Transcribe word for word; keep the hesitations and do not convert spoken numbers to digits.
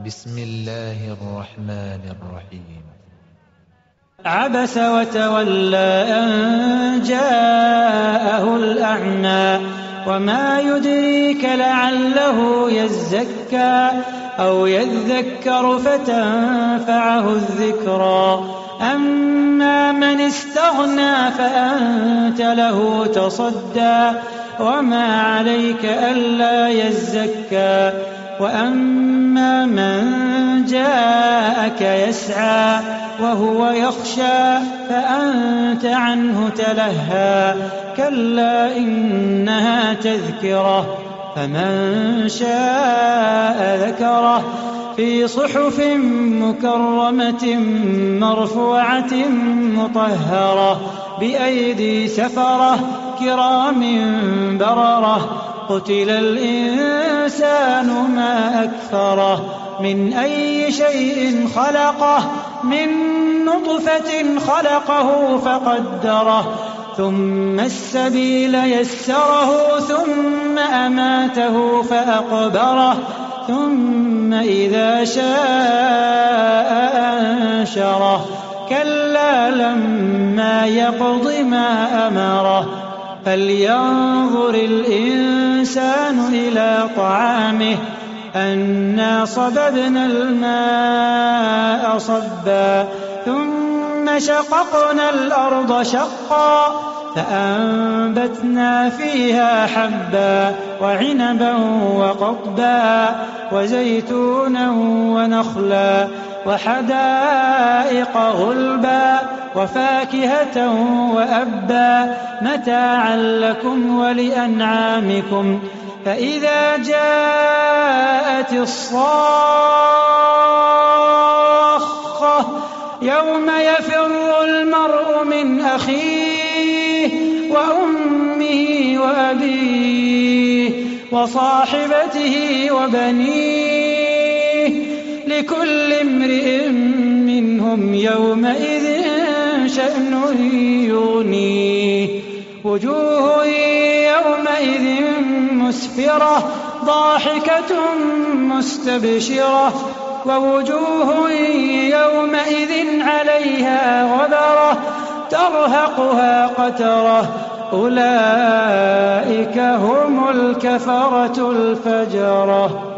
بسم الله الرحمن الرحيم. عبس وتولى أن جاءه الأعمى وما يدريك لعله يزكى أو يذكر فتنفعه الذكرى أما من استغنى فأنت له تصدى وما عليك ألا يزكى وأما من جاءك يسعى وهو يخشى فأنت عنه تلهى كلا إنها تذكرة فمن شاء ذكره في صحف مكرمة مرفوعة مطهرة بأيدي سفرة كرام بررة قتل الإنسان ما أكفره من أي شيء خلقه من نطفة خلقه فقدره ثم السبيل يسره ثم أماته فأقبره ثم إذا شاء أنشره كلا لما يقض ما أمره فلينظر الإنسان إلى طعامه أنا صببنا الماء صبا ثم شققنا الأرض شقا فأنبتنا فيها حبا وعنبا وقضبا وزيتونا ونخلا وحدائق غلبا وفاكهة وأبا متاعا لكم ولأنعامكم فإذا جاءت الصاخة يوم يفر المرء من أخيه وأمه وأبيه وصاحبته وبنيه لكل امرئ منهم يومئذ شأن يغنيه وجوه يومئذ مسفرة ضاحكة مستبشرة ووجوه يومئذ عليها غبرة ترهقها قترة أولئك هم الكفرة الفجرة.